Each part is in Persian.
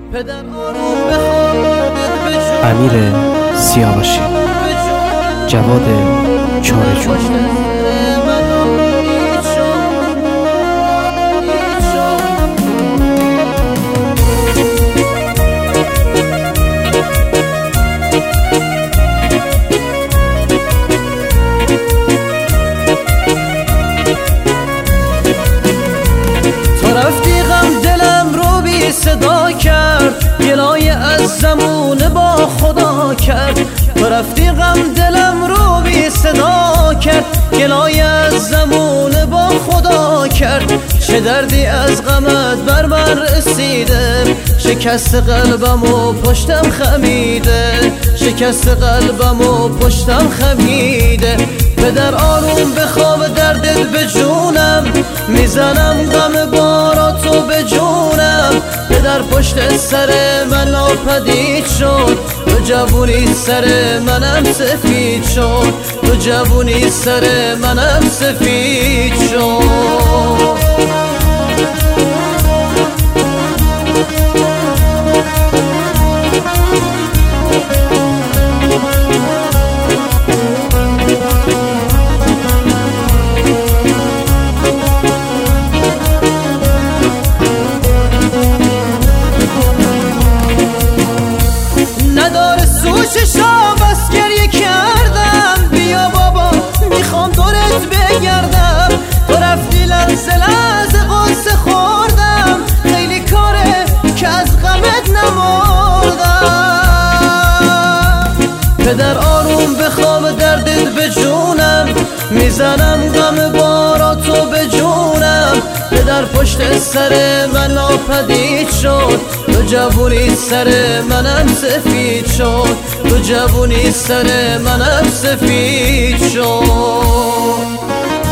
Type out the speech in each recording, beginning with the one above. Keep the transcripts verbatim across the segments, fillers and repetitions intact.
امیر سیاوشی، جواد چارجو. صدا کرد گلای از زمونه با خدا کرد، تو رفتی غم دلم رو بی صدا کرد، گلای از زمونه با خدا کرد. چه دردی از غمت بر من رسیده، شکست قلبم و پشتم خمیده، شکست قلبم و پشتم خمیده. پدر آروم بخواب دردت به جونم، میزنم غم باراتو به جونم. پدر پشت سر من ناپدید شد، تو جوونی سر منم سفید شد، تو جوونی سر منم سفید شد. چشام بس گریه کردم، بیا بابا میخوام دورت بگردم. تو رفتی لحظه لحظه قصه خوردم، خیلی کاره که از غمت نمردم. پدر آروم بخواب دردت به جونم، میزنم غم باراتو به جونم. پدر پشت سر من ناپدید شد، تو جوونی سر منم سفید شد، تو جوونی سر منم سفید شد.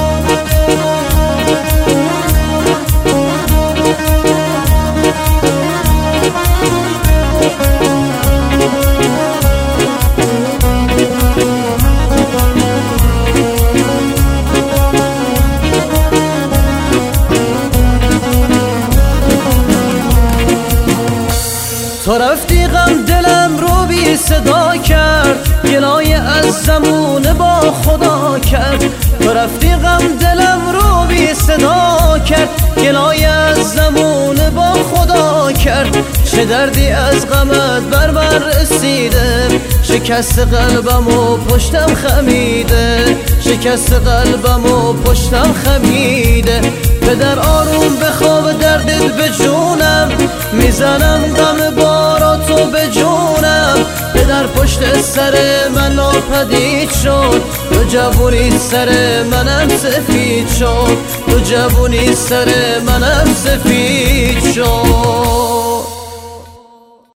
تو رفتی غم دلم رو بی صدا کرد، گلای از زمونه با خدا کرد. تو رفتی غم دلم رو بی صدا کرد، گلای از زمونه با خدا کرد. چه دردی از غمت بر من رسیده، شکست قلبم و پشتم خمیده، شکست قلبم و پشتم خمیده. پدر آروم بخواب دردت به جونم، میزنم غم باراتو به جونم. پدر پشت سر من ناپدید شد، تو جوونی سر منم سفید شد، تو جوونی سر منم سفید